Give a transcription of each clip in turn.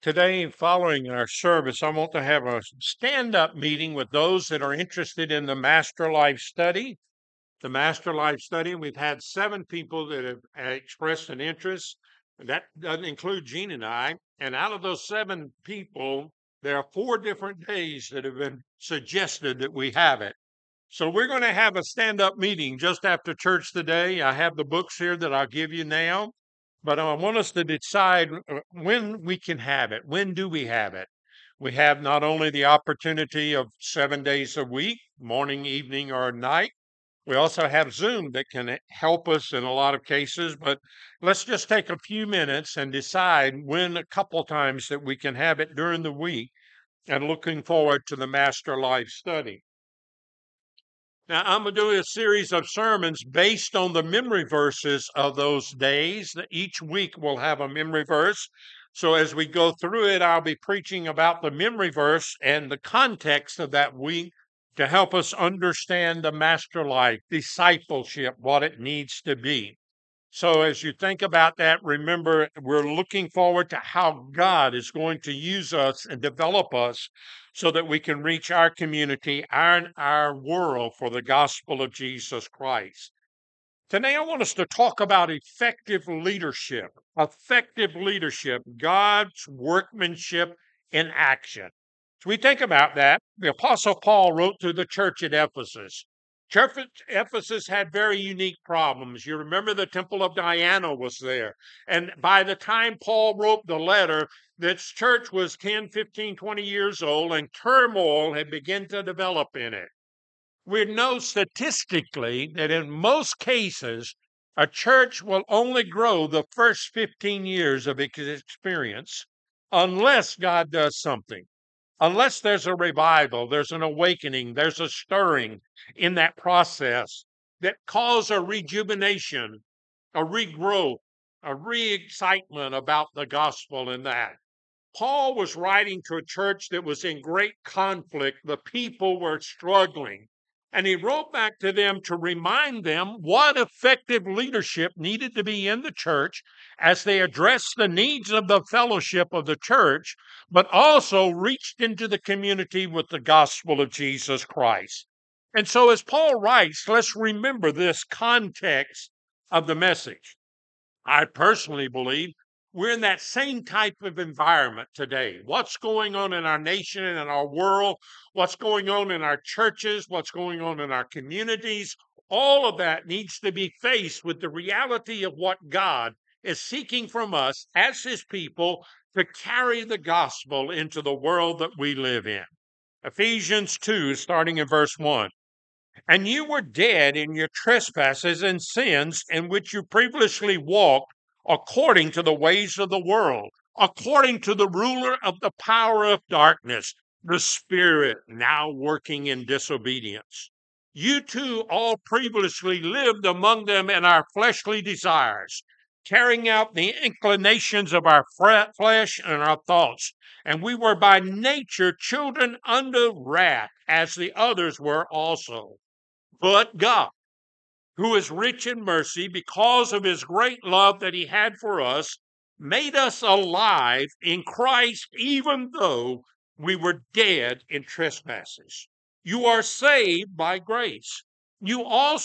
Today, following our service, I want to have a stand up meeting with those that are interested in the Master Life Study. The Master Life Study, we've had 7 people that have expressed an interest. That doesn't include Gene and I. And out of those 7 people, there are 4 different days that have been suggested that we have it. So we're going to have a stand up meeting just after church today. I have the books here that I'll give you now, but I want us to decide when we can have it. When do we have it? We have not only the opportunity of 7 days a week, morning, evening, or night. We also have Zoom that can help us in a lot of cases, but let's just take a few minutes and decide when a couple times that we can have it during the week and looking forward to the Master Life Study. Now, I'm going to do a series of sermons based on the memory verses of those days. Each week we'll have a memory verse. So as we go through it, I'll be preaching about the memory verse and the context of that week to help us understand the master life, discipleship, what it needs to be. So as you think about that, remember, we're looking forward to how God is going to use us and develop us so that we can reach our community, our world for the gospel of Jesus Christ. Today, I want us to talk about effective leadership, God's workmanship in action. So we think about that. The Apostle Paul wrote to the church at Ephesus. Church at Ephesus had very unique problems. You remember the temple of Diana was there. And by the time Paul wrote the letter, this church was 10, 15, 20 years old, and turmoil had begun to develop in it. We know statistically that in most cases, a church will only grow the first 15 years of its experience unless God does something. Unless there's a revival, there's an awakening, there's a stirring in that process that causes a rejuvenation, a regrowth, a re-excitement about the gospel in that. Paul was writing to a church that was in great conflict. The people were struggling. And he wrote back to them to remind them what effective leadership needed to be in the church as they addressed the needs of the fellowship of the church, but also reached into the community with the gospel of Jesus Christ. And so, as Paul writes, let's remember this context of the message. I personally believe we're in that same type of environment today. What's going on in our nation and in our world, what's going on in our churches, what's going on in our communities, all of that needs to be faced with the reality of what God is seeking from us as his people to carry the gospel into the world that we live in. Ephesians 2, starting in verse 1. And you were dead in your trespasses and sins in which you previously walked according to the ways of the world, according to the ruler of the power of darkness, the spirit now working in disobedience. You too all previously lived among them in our fleshly desires, carrying out the inclinations of our flesh and our thoughts. And we were by nature children under wrath, as the others were also. But God, who is rich in mercy, because of his great love that he had for us, made us alive in Christ, even though we were dead in trespasses. You are saved by grace. He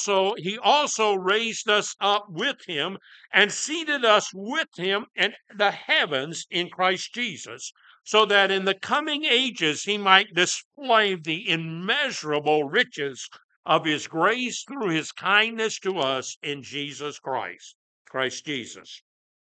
also raised us up with him and seated us with him in the heavens in Christ Jesus, so that in the coming ages he might display the immeasurable riches of his grace through his kindness to us in Jesus Christ, Christ Jesus.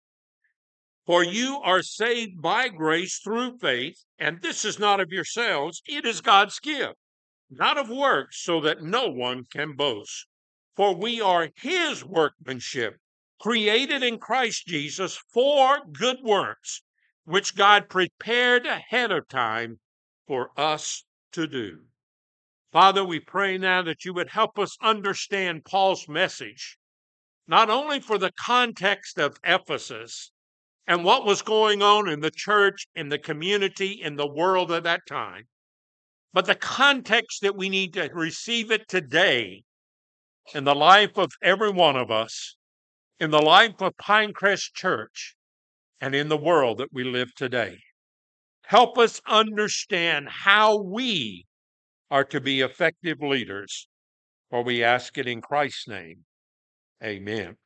For you are saved by grace through faith, and this is not of yourselves, it is God's gift, not of works, so that no one can boast. For we are his workmanship, created in Christ Jesus for good works, which God prepared ahead of time for us to do. Father, we pray now that you would help us understand Paul's message, not only for the context of Ephesus and what was going on in the church, in the community, in the world at that time, but the context that we need to receive it today in the life of every one of us, in the life of Pinecrest Church, and in the world that we live today. Help us understand how we are to be effective leaders. For we ask it in Christ's name. Amen.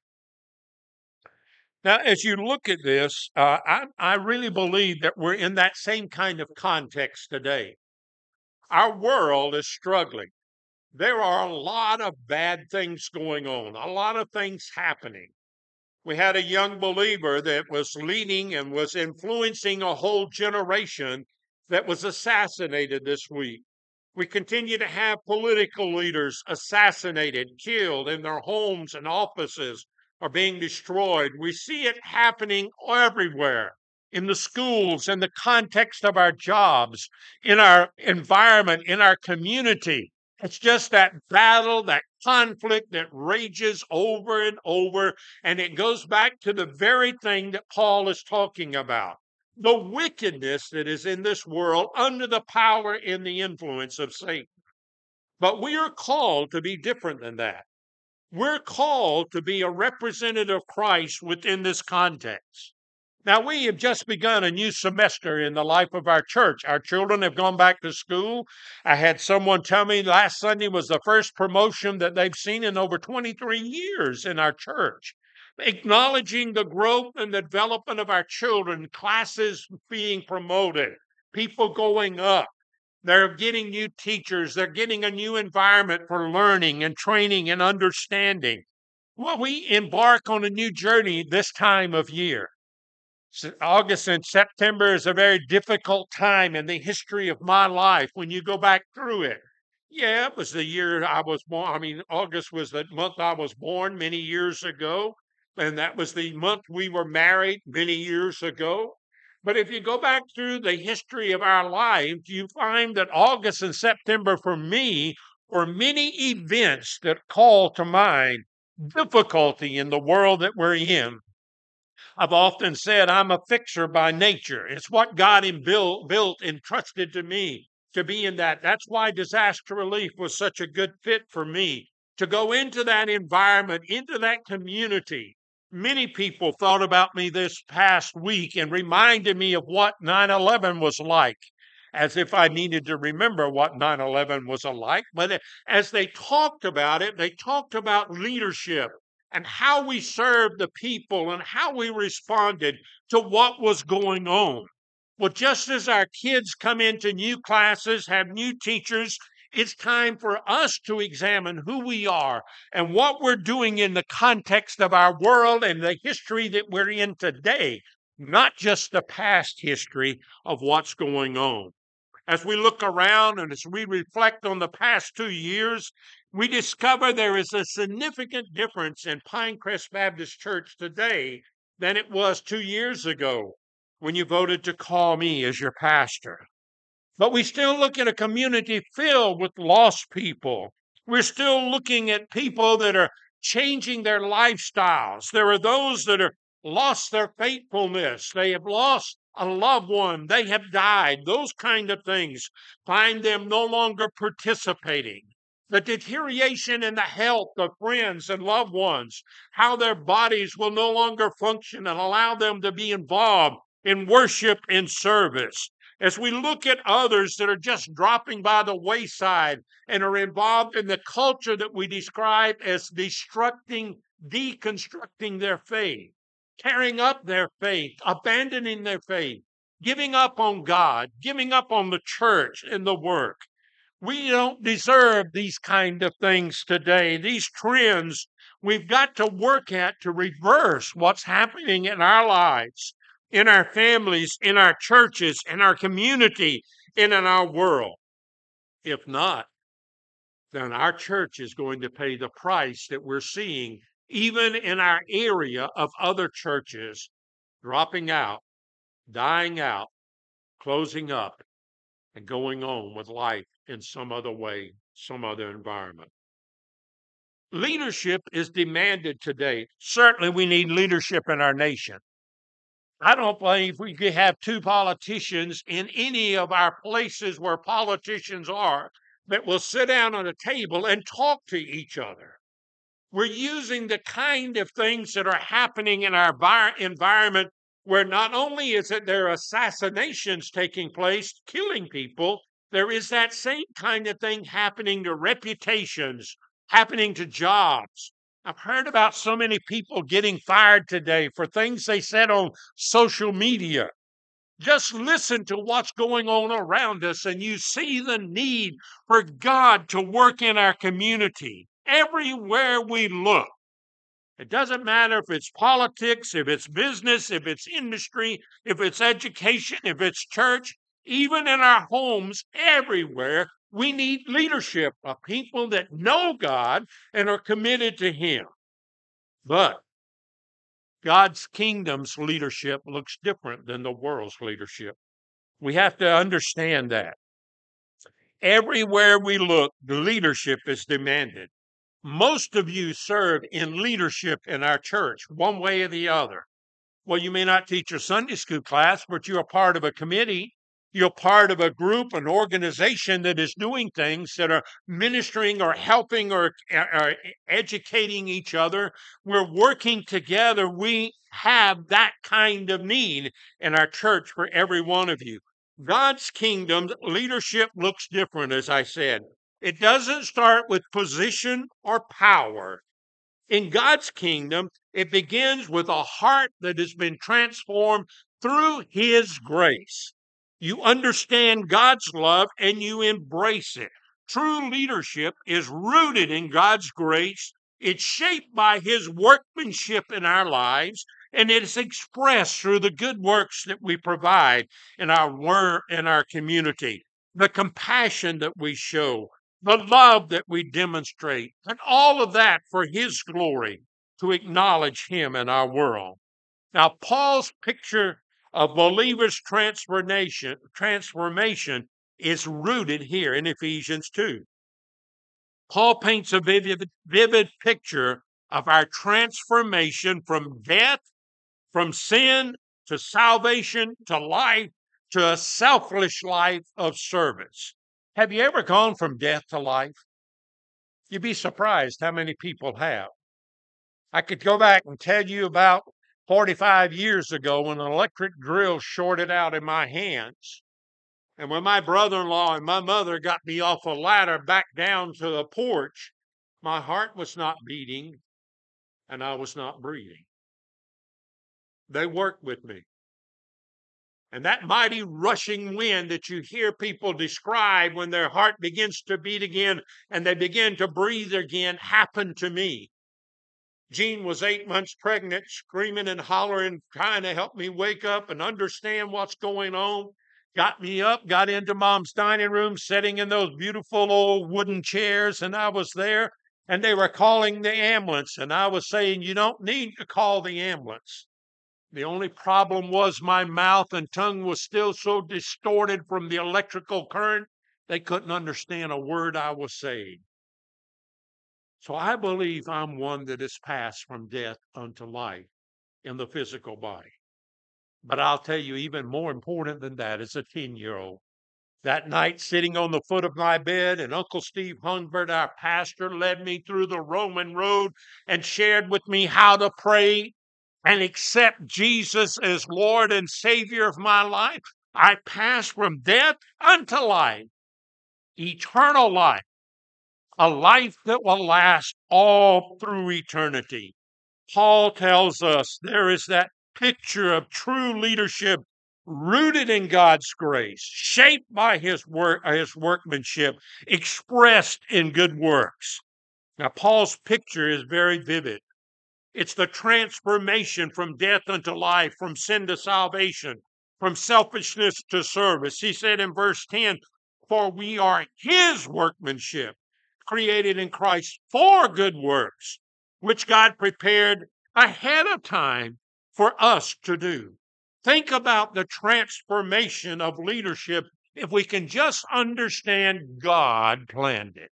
Now, as you look at this, I really believe that we're in that same kind of context today. Our world is struggling. There are a lot of bad things going on, a lot of things happening. We had a young believer that was leading and was influencing a whole generation that was assassinated this week. We continue to have political leaders assassinated, killed, and their homes and offices are being destroyed. We see it happening everywhere in the schools, in the context of our jobs, in our environment, in our community. It's just that battle, that conflict that rages over and over. And it goes back to the very thing that Paul is talking about, the wickedness that is in this world under the power and the influence of Satan. But we are called to be different than that. We're called to be a representative of Christ within this context. Now, we have just begun a new semester in the life of our church. Our children have gone back to school. I had someone tell me last Sunday was the first promotion that they've seen in over 23 years in our church. Acknowledging the growth and the development of our children, classes being promoted, people going up. They're getting new teachers. They're getting a new environment for learning and training and understanding. Well, we embark on a new journey this time of year. August and September is a very difficult time in the history of my life when you go back through it. Yeah, it was the year I was born. I mean, August was the month I was born many years ago, and that was the month we were married many years ago. But if you go back through the history of our life, you find that August and September for me were many events that call to mind difficulty in the world that we're in. I've often said I'm a fixer by nature. It's what God built, entrusted to me to be in that. That's why disaster relief was such a good fit for me to go into that environment, into that community. Many people thought about me this past week and reminded me of what 9/11 was like, as if I needed to remember what 9/11 was like. But as they talked about it, they talked about leadership and how we served the people and how we responded to what was going on. Well, just as our kids come into new classes, have new teachers, it's time for us to examine who we are and what we're doing in the context of our world and the history that we're in today, not just the past history of what's going on. As we look around and as we reflect on the past 2 years, we discover there is a significant difference in Pinecrest Baptist Church today than it was 2 years ago when you voted to call me as your pastor. But we still look at a community filled with lost people. We're still looking at people that are changing their lifestyles. There are those that are lost their faithfulness. They have lost a loved one. They have died. Those kind of things find them no longer participating. The deterioration in the health of friends and loved ones, how their bodies will no longer function and allow them to be involved in worship and service. As we look at others that are just dropping by the wayside and are involved in the culture that we describe as deconstructing their faith, tearing up their faith, abandoning their faith, giving up on God, giving up on the church and the work. We don't deserve these kind of things today. These trends we've got to work at to reverse what's happening in our lives, in our families, in our churches, in our community, and in our world. If not, then our church is going to pay the price that we're seeing, even in our area of other churches, dropping out, dying out, closing up, and going on with life in some other way, some other environment. Leadership is demanded today. Certainly, we need leadership in our nation. I don't believe we could have two politicians in any of our places where politicians are that will sit down on a table and talk to each other. We're using the kind of things that are happening in our environment where not only is it there are assassinations taking place, killing people, there is that same kind of thing happening to reputations, happening to jobs. I've heard about so many people getting fired today for things they said on social media. Just listen to what's going on around us, and you see the need for God to work in our community everywhere we look. It doesn't matter if it's politics, if it's business, if it's industry, if it's education, if it's church, even in our homes, everywhere, we need leadership of people that know God and are committed to Him. But God's kingdom's leadership looks different than the world's leadership. We have to understand that. Everywhere we look, the leadership is demanded. Most of you serve in leadership in our church, one way or the other. Well, you may not teach a Sunday school class, but you're part of a committee. You're part of a group, an organization that is doing things that are ministering or helping or educating each other. We're working together. We have that kind of need in our church for every one of you. God's kingdom leadership looks different, as I said. It doesn't start with position or power. In God's kingdom, it begins with a heart that has been transformed through His grace. You understand God's love and you embrace it. True leadership is rooted in God's grace. It's shaped by His workmanship in our lives, and it is expressed through the good works that we provide in our community, the compassion that we show, the love that we demonstrate, and all of that for His glory, to acknowledge Him in our world. Now, Paul's picture of believers' transformation is rooted here in Ephesians 2. Paul paints a vivid picture of our transformation from death, from sin to salvation to life, to a selfless life of service. Have you ever gone from death to life? You'd be surprised how many people have. I could go back and tell you about 45 years ago when an electric drill shorted out in my hands. And when my brother-in-law and my mother got me off a ladder back down to the porch, my heart was not beating and I was not breathing. They worked with me. And that mighty rushing wind that you hear people describe when their heart begins to beat again and they begin to breathe again happened to me. Jean was 8 months pregnant, screaming and hollering, trying to help me wake up and understand what's going on. Got me up, got into Mom's dining room, sitting in those beautiful old wooden chairs, and I was there. And they were calling the ambulance, and I was saying, you don't need to call the ambulance. The only problem was my mouth and tongue was still so distorted from the electrical current, they couldn't understand a word I was saying. So I believe I'm one that is passed from death unto life in the physical body. But I'll tell you, even more important than that is a 10-year-old. That night, sitting on the foot of my bed, and Uncle Steve Hungbert, our pastor, led me through the Roman road and shared with me how to pray and accept Jesus as Lord and Savior of my life. I passed from death unto life, eternal life, a life that will last all through eternity. Paul tells us there is that picture of true leadership rooted in God's grace, shaped by His workmanship, expressed in good works. Now, Paul's picture is very vivid. It's the transformation from death unto life, from sin to salvation, from selfishness to service. He said in verse 10, for we are His workmanship, created in Christ for good works, which God prepared ahead of time for us to do. Think about the transformation of leadership if we can just understand God planned it.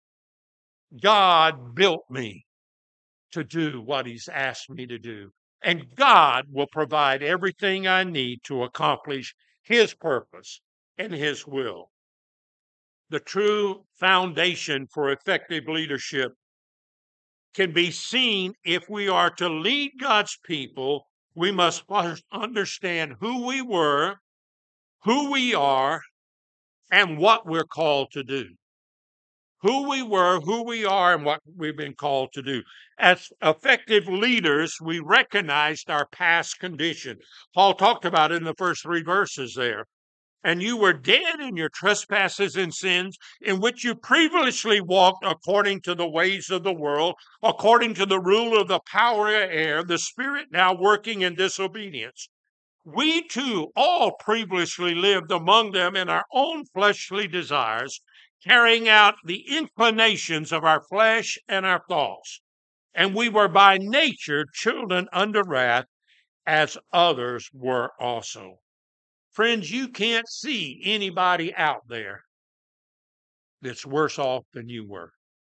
God built me to do what He's asked me to do. And God will provide everything I need to accomplish His purpose and His will. The true foundation for effective leadership can be seen if we are to lead God's people we must first understand who we were, who we are, and what we're called to do. Who we were, who we are, and what we've been called to do. As effective leaders, we recognized our past condition. Paul talked about it in the first 3 verses there. And you were dead in your trespasses and sins, in which you previously walked according to the ways of the world, according to the rule of the power of air, the spirit now working in disobedience. We too all previously lived among them in our own fleshly desires, carrying out the inclinations of our flesh and our thoughts. And we were by nature children under wrath, as others were also. Friends, you can't see anybody out there that's worse off than you were.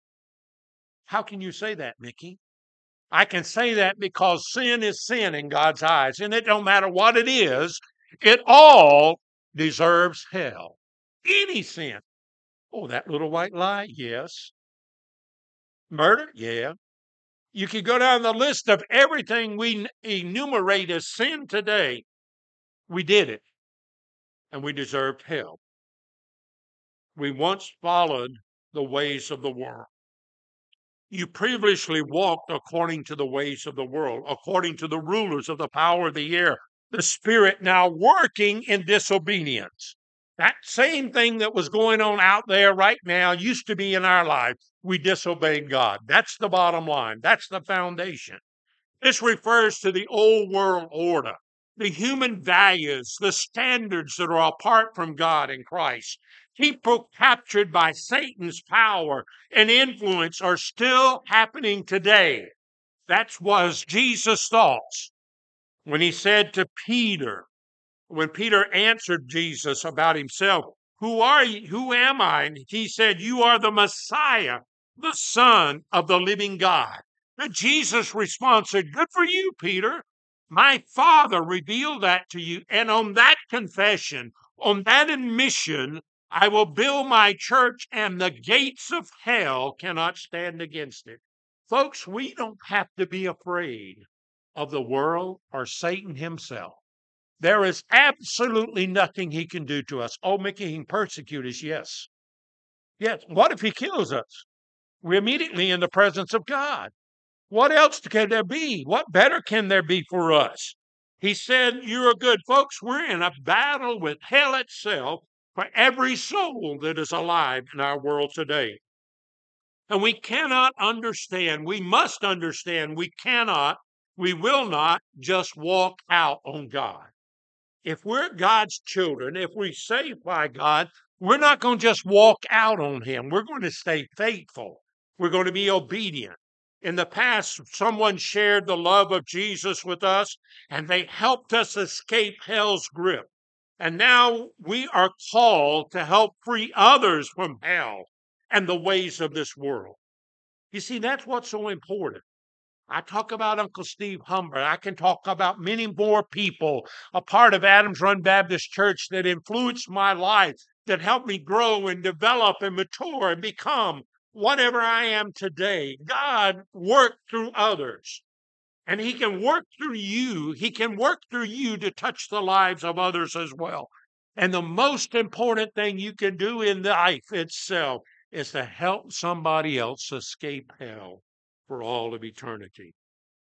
How can you say that, Mickey? I can say that because sin is sin in God's eyes, and it don't matter what it is, it all deserves hell. Any sin. Oh, that little white lie? Yes. Murder? Yeah. You could go down the list of everything we enumerate as sin today. We did it, and we deserved hell. We once followed the ways of the world. You previously walked according to the ways of the world, according to the rulers of the power of the air, the spirit now working in disobedience. That same thing that was going on out there right now used to be in our life. We disobeyed God. That's the bottom line. That's the foundation. This refers to the old world order, the human values, the standards that are apart from God and Christ. People captured by Satan's power and influence are still happening today. That was Jesus' thoughts when he said to Peter, when Peter answered Jesus about himself, "Who are you? Who am I?" And he said, "You are the Messiah, the Son of the living God." And Jesus' response said, "Good for you, Peter. My Father revealed that to you. And on that confession, on that admission, I will build my church, and the gates of hell cannot stand against it." Folks, we don't have to be afraid of the world or Satan himself. There is absolutely nothing he can do to us. Oh, Mickey, he can persecute us, yes. Yes. What if he kills us? We're immediately in the presence of God. What else can there be? What better can there be for us? He said, "You're good." Folks, we're in a battle with hell itself for every soul that is alive in our world today. And we cannot understand, we must understand, we will not just walk out on God. If we're God's children, if we're saved by God, we're not going to just walk out on him. We're going to stay faithful. We're going to be obedient. In the past, someone shared the love of Jesus with us, and they helped us escape hell's grip. And now we are called to help free others from hell and the ways of this world. You see, that's what's so important. I talk about Uncle Steve Humbert. I can talk about many more people, a part of Adams Run Baptist Church that influenced my life, that helped me grow and develop and mature and become whatever I am today. God worked through others, and he can work through you. He can work through you to touch the lives of others as well. And the most important thing you can do in life itself is to help somebody else escape hell for all of eternity.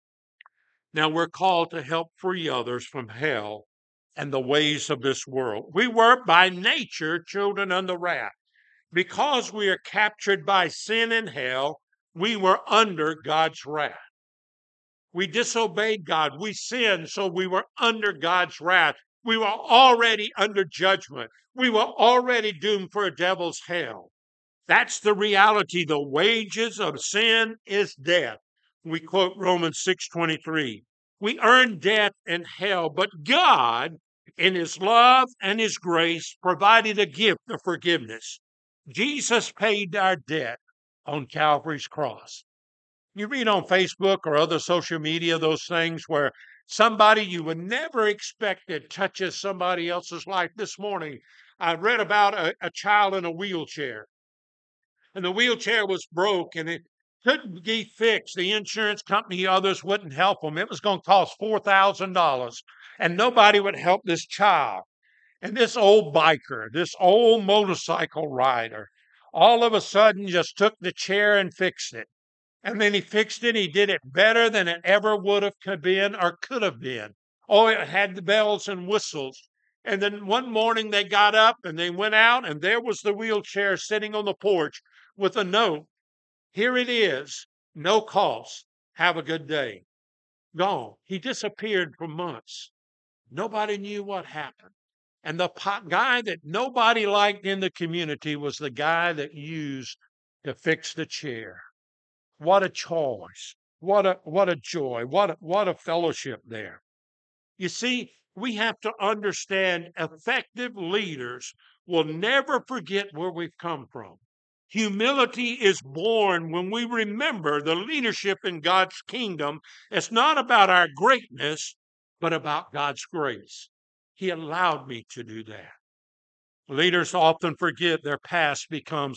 Now we're called to help free others from hell and the ways of this world. We were by nature children under wrath. Because we are captured by sin and hell, we were under God's wrath. We disobeyed God. We sinned, so we were under God's wrath. We were already under judgment. We were already doomed for a devil's hell. That's the reality. The wages of sin is death. We quote Romans 6:23. We earn death and hell, but God, in his love and his grace, provided a gift of forgiveness. Jesus paid our debt on Calvary's cross. You read on Facebook or other social media those things where somebody you would never expect it touches somebody else's life. This morning, I read about a child in a wheelchair. And the wheelchair was broke, and Couldn't be fixed. The insurance company, others wouldn't help them. It was going to cost $4,000, and nobody would help this child. And this old biker, this old motorcycle rider, all of a sudden just took the chair and fixed it. And then he fixed it. He did it better than it ever would have been or could have been. Oh, it had the bells and whistles. And then one morning they got up and they went out, and there was the wheelchair sitting on the porch with a note. Here it is, no cost. Have a good day. Gone. He disappeared for months. Nobody knew what happened. And the guy that nobody liked in the community was the guy that used to fix the chair. What a choice. What a joy. What a fellowship there. You see, we have to understand effective leaders will never forget where we've come from. Humility is born when we remember the leadership in God's kingdom. It's not about our greatness, but about God's grace. He allowed me to do that. Leaders often forget their past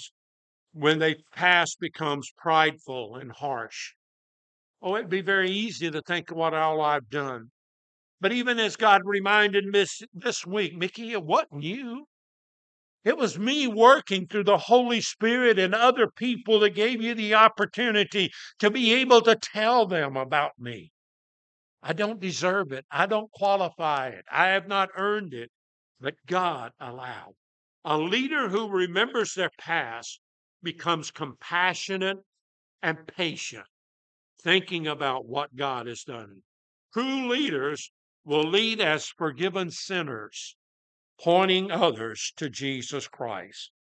when their past becomes prideful and harsh. Oh, it'd be very easy to think of what all I've done. But even as God reminded me this week, Mickey, it wasn't you. It was me working through the Holy Spirit and other people that gave you the opportunity to be able to tell them about me. I don't deserve it. I don't qualify it. I have not earned it, but God allowed. A leader who remembers their past becomes compassionate and patient, thinking about what God has done. True leaders will lead as forgiven sinners, pointing others to Jesus Christ.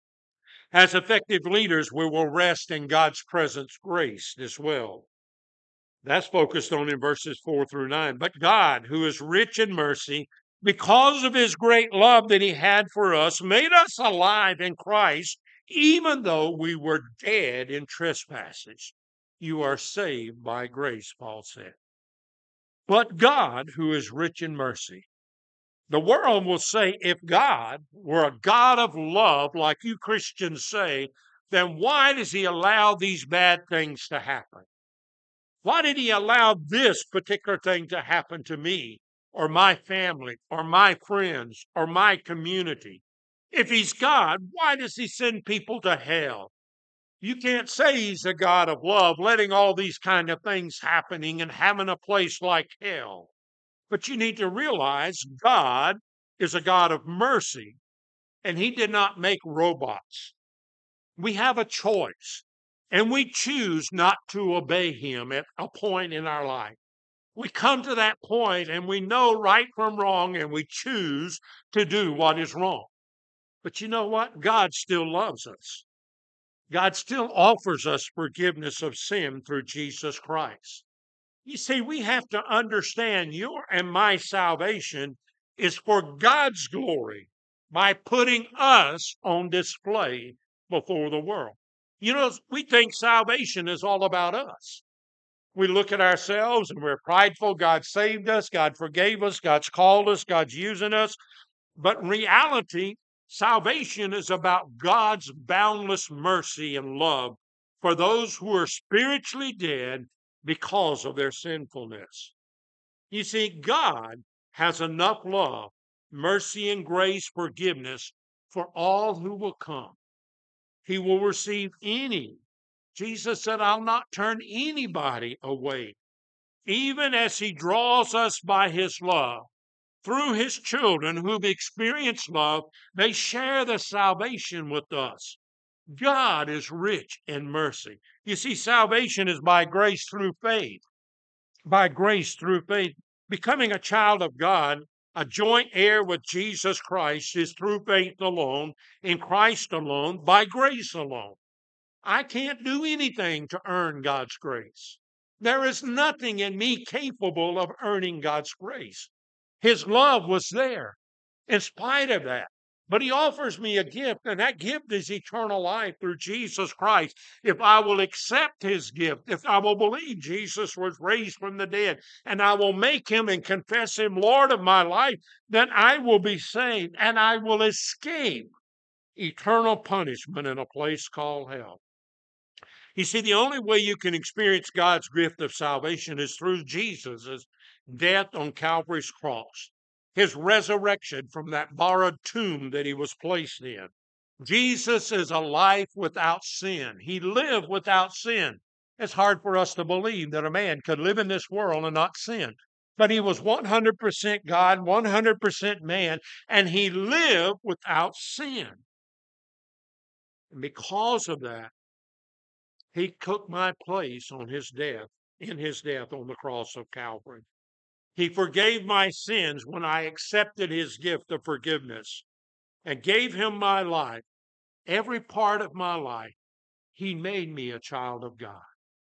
As effective leaders, we will rest in God's presence grace as well. That's focused on in verses 4 through 9. But God, who is rich in mercy, because of his great love that he had for us, made us alive in Christ, even though we were dead in trespasses. You are saved by grace, Paul said. But God, who is rich in mercy. The world will say, if God were a God of love, like you Christians say, then why does he allow these bad things to happen? Why did he allow this particular thing to happen to me or my family or my friends or my community? If he's God, why does he send people to hell? You can't say he's a God of love, letting all these kind of things happening and having a place like hell. But you need to realize God is a God of mercy, and he did not make robots. We have a choice, and we choose not to obey him at a point in our life. We come to that point and we know right from wrong, and we choose to do what is wrong. But you know what? God still loves us. God still offers us forgiveness of sin through Jesus Christ. You see, we have to understand your and my salvation is for God's glory by putting us on display before the world. You know, we think salvation is all about us. We look at ourselves and we're prideful. God saved us. God forgave us. God's called us. God's using us. But in reality, salvation is about God's boundless mercy and love for those who are spiritually dead because of their sinfulness. You see, God has enough love, mercy, and grace, forgiveness for all who will come. He will receive any. Jesus said, I'll not turn anybody away. Even as he draws us by his love, through his children who've experienced love, they share the salvation with us. God is rich in mercy. You see, salvation is by grace through faith. By grace through faith. Becoming a child of God, a joint heir with Jesus Christ, is through faith alone, in Christ alone, by grace alone. I can't do anything to earn God's grace. There is nothing in me capable of earning God's grace. His love was there in spite of that. But he offers me a gift, and that gift is eternal life through Jesus Christ. If I will accept his gift, if I will believe Jesus was raised from the dead, and I will make him and confess him Lord of my life, then I will be saved, and I will escape eternal punishment in a place called hell. You see, the only way you can experience God's gift of salvation is through Jesus' death on Calvary's cross, his resurrection from that borrowed tomb that he was placed in. Jesus is a life without sin. He lived without sin. It's hard for us to believe that a man could live in this world and not sin. But he was 100% God, 100% man, and he lived without sin. And because of that, he took my place on his death, in his death on the cross of Calvary. He forgave my sins when I accepted his gift of forgiveness and gave him my life, every part of my life. He made me a child of God.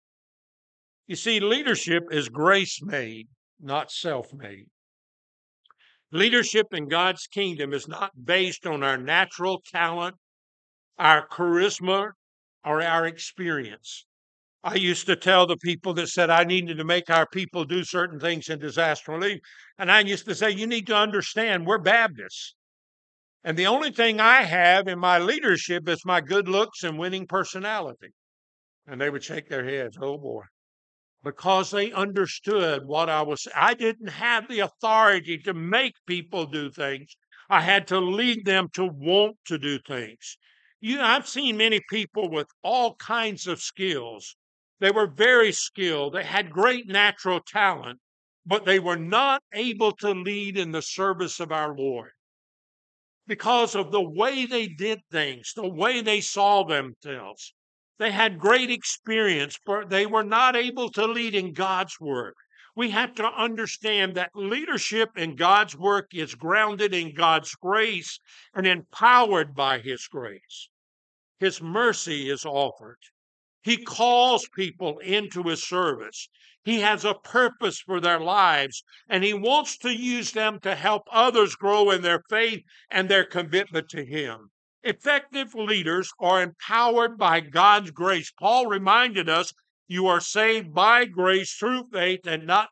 You see, leadership is grace made, not self made. Leadership in God's kingdom is not based on our natural talent, our charisma, or our experience. I used to tell the people that said I needed to make our people do certain things in disaster relief. And I used to say, you need to understand we're Baptists. And the only thing I have in my leadership is my good looks and winning personality. And they would shake their heads, oh boy, because they understood what I didn't have the authority to make people do things. I had to lead them to want to do things. I've seen many people with all kinds of skills. They were very skilled. They had great natural talent, but they were not able to lead in the service of our Lord because of the way they did things, the way they saw themselves. They had great experience, but they were not able to lead in God's work. We have to understand that leadership in God's work is grounded in God's grace and empowered by his grace. His mercy is offered. He calls people into his service. He has a purpose for their lives, and he wants to use them to help others grow in their faith and their commitment to him. Effective leaders are empowered by God's grace. Paul reminded us, you are saved by grace through faith and not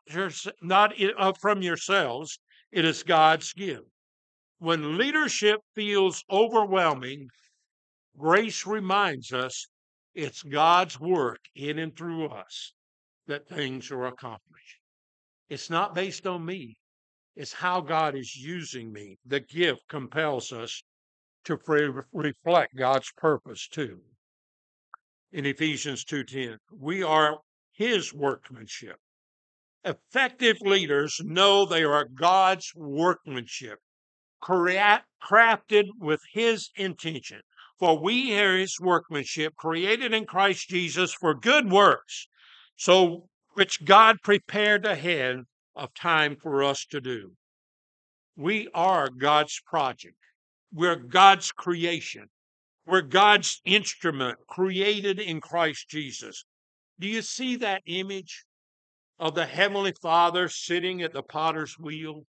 from yourselves. It is God's gift. When leadership feels overwhelming, grace reminds us it's God's work in and through us that things are accomplished. It's not based on me. It's how God is using me. The gift compels us to reflect God's purpose too. In Ephesians 2:10, we are his workmanship. Effective leaders know they are God's workmanship, crafted with his intention. For we are his workmanship, created in Christ Jesus for good works, so which God prepared ahead of time for us to do. We are God's project. We're God's creation. We're God's instrument created in Christ Jesus. Do you see that image of the Heavenly Father sitting at the potter's wheel?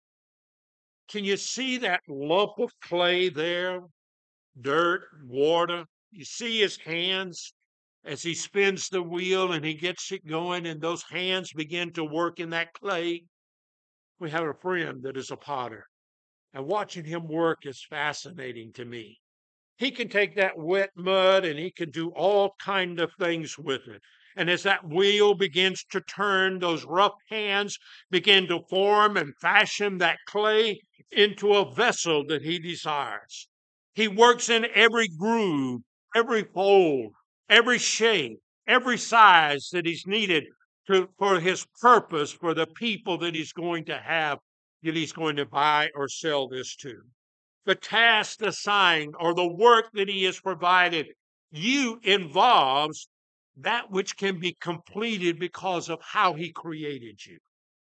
Can you see that lump of clay there? Dirt, water. You see his hands as he spins the wheel and he gets it going, and those hands begin to work in that clay. We have a friend that is a potter, and watching him work is fascinating to me. He can take that wet mud and he can do all kind of things with it. And as that wheel begins to turn, those rough hands begin to form and fashion that clay into a vessel that he desires. He works in every groove, every fold, every shape, every size that is needed for his purpose, for the people that he's going to have, that he's going to buy or sell this to. The task assigned or the work that he has provided you involves that which can be completed because of how he created you.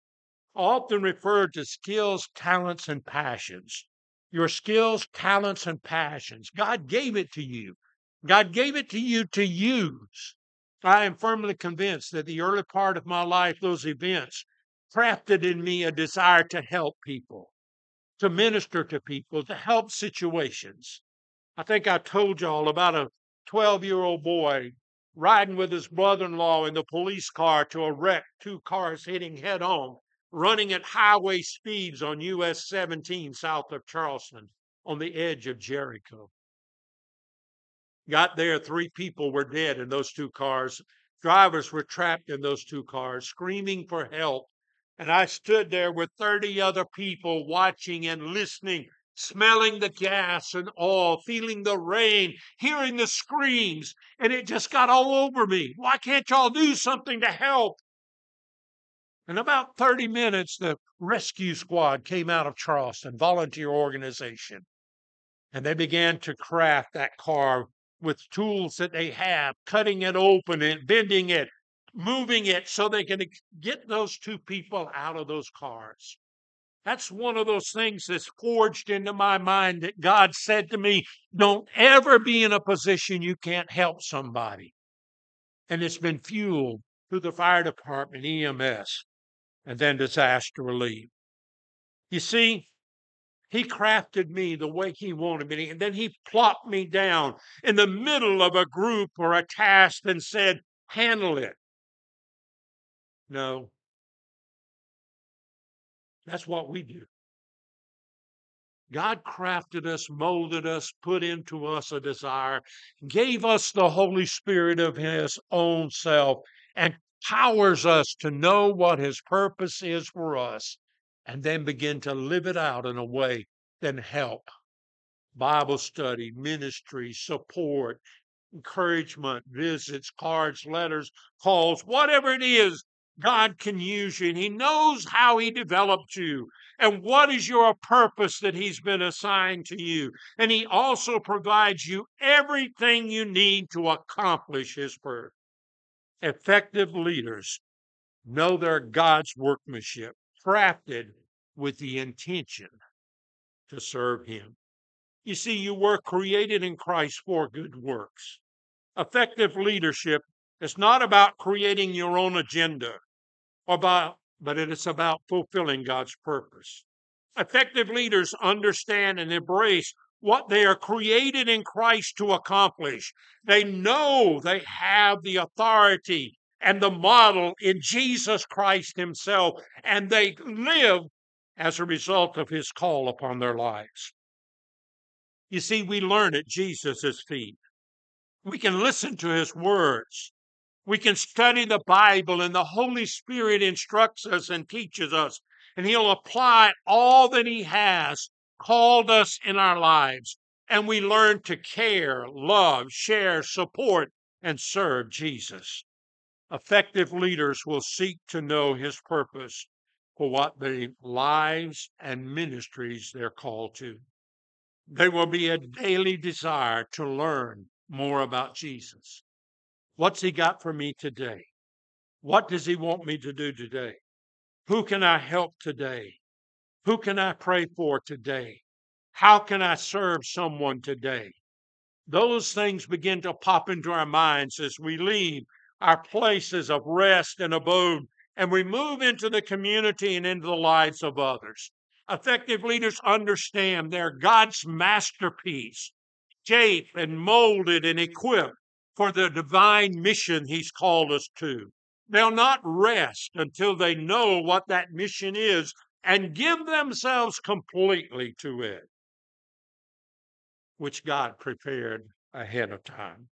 Often referred to skills, talents, and passions. Your skills, talents, and passions. God gave it to you. God gave it to you to use. I am firmly convinced that the early part of my life, those events, crafted in me a desire to help people, to minister to people, to help situations. I think I told y'all about a 12-year-old boy riding with his brother-in-law in the police car to a wreck, two cars hitting head on, running at highway speeds on US 17 south of Charleston on the edge of Jericho. Got there, 3 people were dead in those 2 cars. Drivers were trapped in those 2 cars, screaming for help. And I stood there with 30 other people watching and listening, smelling the gas and oil, feeling the rain, hearing the screams, and it just got all over me. Why can't y'all do something to help? In about 30 minutes, the rescue squad came out of Charleston, volunteer organization, and they began to craft that car with tools that they have, cutting it open and bending it, moving it so they can get those 2 people out of those cars. That's one of those things that's forged into my mind that God said to me, don't ever be in a position you can't help somebody. And it's been fueled through the fire department, EMS, and then disaster relief. You see, he crafted me the way he wanted me, and then he plopped me down in the middle of a group or a task and said, handle it. No, that's what we do. God crafted us, molded us, put into us a desire, gave us the Holy Spirit of his own self, and powers us to know what his purpose is for us, and then begin to live it out in a way that help. Bible study, ministry, support, encouragement, visits, cards, letters, calls, whatever it is, God can use you. And he knows how he developed you and what is your purpose that he's been assigned to you. And he also provides you everything you need to accomplish his purpose. Effective leaders know they're God's workmanship, crafted with the intention to serve him. You see, you were created in Christ for good works. Effective leadership is not about creating your own agenda, but it is about fulfilling God's purpose. Effective leaders understand and embrace what they are created in Christ to accomplish. They know they have the authority and the model in Jesus Christ himself, and they live as a result of his call upon their lives. You see, we learn at Jesus' feet. We can listen to his words. We can study the Bible, and the Holy Spirit instructs us and teaches us, and he'll apply all that he has called us in our lives. And we learn to care, love, share, support, and serve Jesus. Effective leaders will seek to know his purpose for what the lives and ministries they're called to. There will be a daily desire to learn more about Jesus. What's he got for me today? What does he want me to do today? Who can I help today? Who can I pray for today? How can I serve someone today? Those things begin to pop into our minds as we leave our places of rest and abode, and we move into the community and into the lives of others. Effective leaders understand they're God's masterpiece, shaped and molded and equipped for the divine mission he's called us to. They'll not rest until they know what that mission is and give themselves completely to it, which God prepared ahead of time.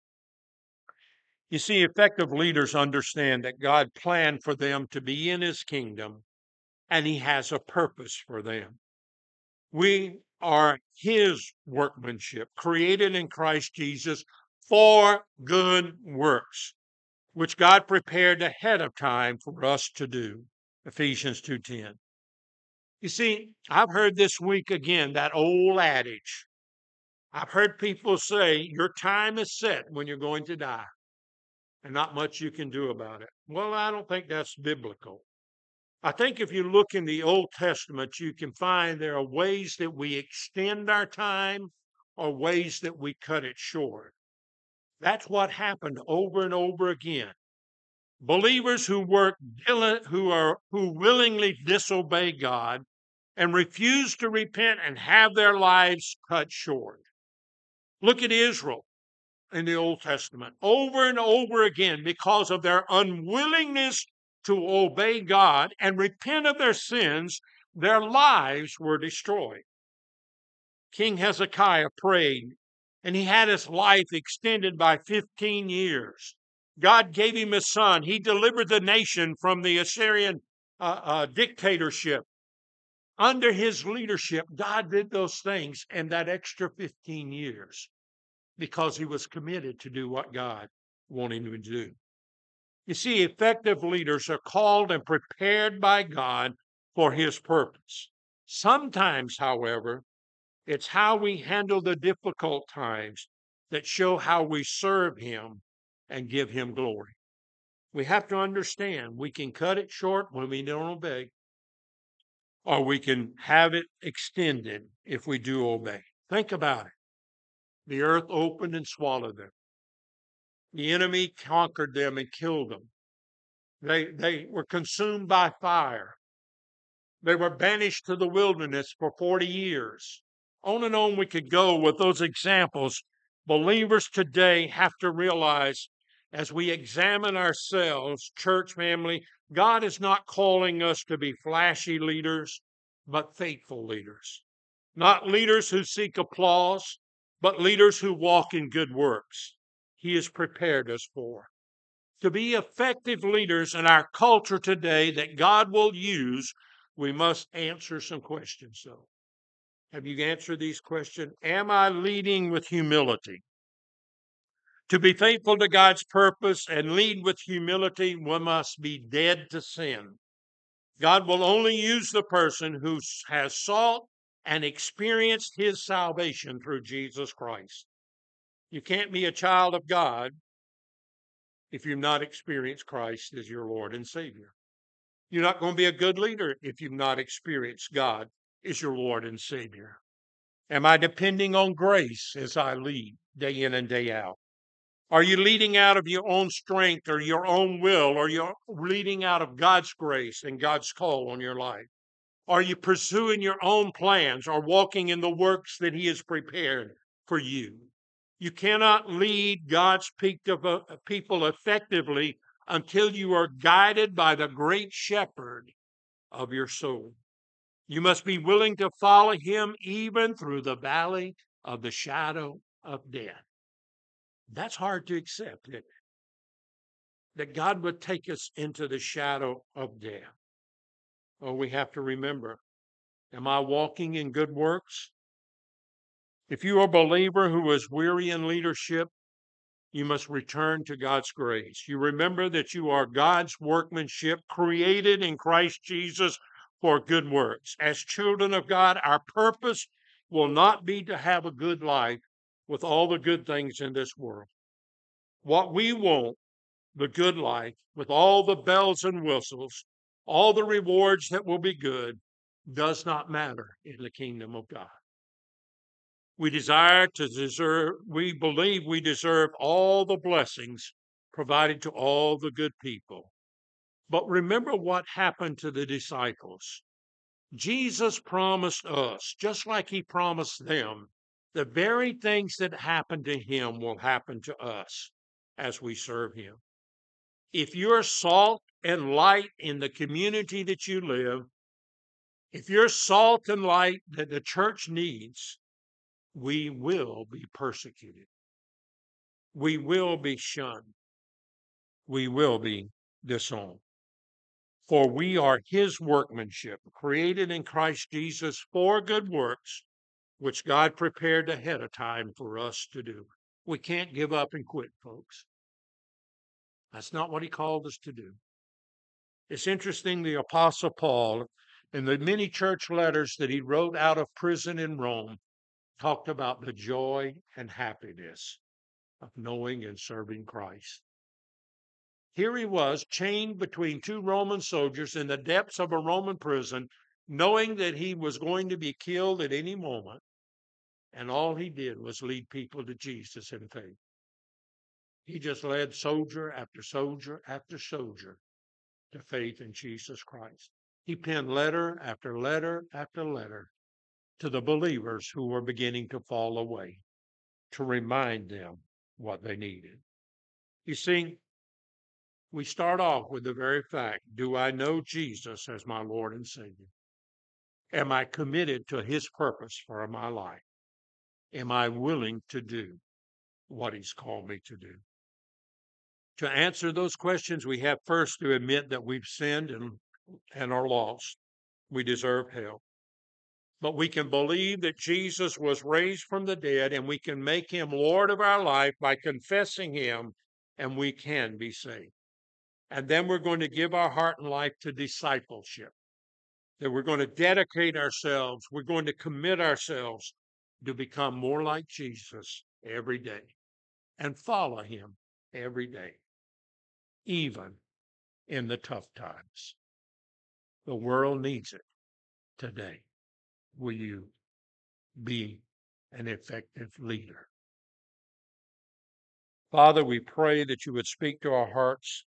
You see, effective leaders understand that God planned for them to be in his kingdom, and he has a purpose for them. We are his workmanship, created in Christ Jesus for good works, which God prepared ahead of time for us to do. Ephesians 2:10. You see, I've heard this week again that old adage. I've heard people say, your time is set when you're going to die, and not much you can do about it. Well, I don't think that's biblical. I think if you look in the Old Testament, you can find there are ways that we extend our time or ways that we cut it short. That's what happened over and over again. Believers who who willingly disobey God and refuse to repent and have their lives cut short. Look at Israel in the Old Testament over and over again because of their unwillingness to obey God and repent of their sins, their lives were destroyed. King Hezekiah prayed and he had his life extended by 15 years. God gave him his son. He delivered the nation from the Assyrian dictatorship. Under his leadership, God did those things and that extra 15 years because he was committed to do what God wanted him to do. You see, effective leaders are called and prepared by God for his purpose. Sometimes, however, it's how we handle the difficult times that show how we serve him and give him glory. We have to understand we can cut it short when we don't obey, or we can have it extended if we do obey. Think about it. The earth opened and swallowed them. The enemy conquered them and killed them. They were consumed by fire. They were banished to the wilderness for 40 years. On and on we could go with those examples. Believers today have to realize as we examine ourselves, church family, God is not calling us to be flashy leaders, but faithful leaders. Not leaders who seek applause, but leaders who walk in good works. He has prepared us for. To be effective leaders in our culture today that God will use, we must answer some questions, though. Have you answered these questions? Am I leading with humility? To be faithful to God's purpose and lead with humility, one must be dead to sin. God will only use the person who has sought and experienced his salvation through Jesus Christ. You can't be a child of God if you've not experienced Christ as your Lord and Savior. You're not going to be a good leader if you've not experienced God as your Lord and Savior. Am I depending on grace as I lead day in and day out? Are you leading out of your own strength or your own will, or you're leading out of God's grace and God's call on your life? Are you pursuing your own plans or walking in the works that he has prepared for you? You cannot lead God's people effectively until you are guided by the great shepherd of your soul. You must be willing to follow him even through the valley of the shadow of death. That's hard to accept, isn't it? That God would take us into the shadow of death. Oh, we have to remember, am I walking in good works? If you are a believer who is weary in leadership, you must return to God's grace. You remember that you are God's workmanship, created in Christ Jesus for good works. As children of God, our purpose will not be to have a good life with all the good things in this world. What we want, the good life, with all the bells and whistles, all the rewards that will be good, does not matter in the kingdom of God. We believe we deserve all the blessings provided to all the good people. But remember what happened to the disciples. Jesus promised us, just like he promised them, the very things that happened to him will happen to us as we serve him. If you're salt and light in the community that you live, if you're salt and light that the church needs, we will be persecuted. We will be shunned. We will be disowned. For we are his workmanship, created in Christ Jesus for good works, which God prepared ahead of time for us to do. We can't give up and quit, folks. That's not what he called us to do. It's interesting, the Apostle Paul, in the many church letters that he wrote out of prison in Rome, talked about the joy and happiness of knowing and serving Christ. Here he was, chained between two Roman soldiers in the depths of a Roman prison, knowing that he was going to be killed at any moment. And all he did was lead people to Jesus in faith. He just led soldier after soldier after soldier to faith in Jesus Christ. He penned letter after letter after letter to the believers who were beginning to fall away, to remind them what they needed. You see, we start off with the very fact, do I know Jesus as my Lord and Savior? Am I committed to his purpose for my life? Am I willing to do what he's called me to do? To answer those questions, we have first to admit that we've sinned and are lost. We deserve hell. But we can believe that Jesus was raised from the dead, and we can make him Lord of our life by confessing him, and we can be saved. And then we're going to give our heart and life to discipleship, that we're going to dedicate ourselves, we're going to commit ourselves to become more like Jesus every day and follow him every day, even in the tough times. The world needs it today. Will you be an effective leader? Father, we pray that you would speak to our hearts.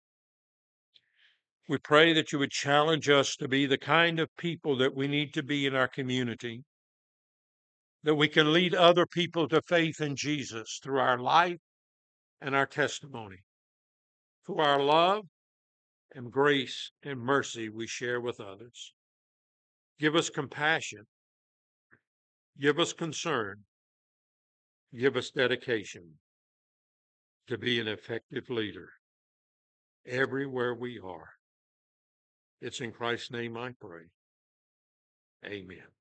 We pray that you would challenge us to be the kind of people that we need to be in our community, that we can lead other people to faith in Jesus through our life and our testimony, through our love and grace and mercy we share with others. Give us compassion, give us concern, give us dedication to be an effective leader everywhere we are. It's in Christ's name I pray. Amen.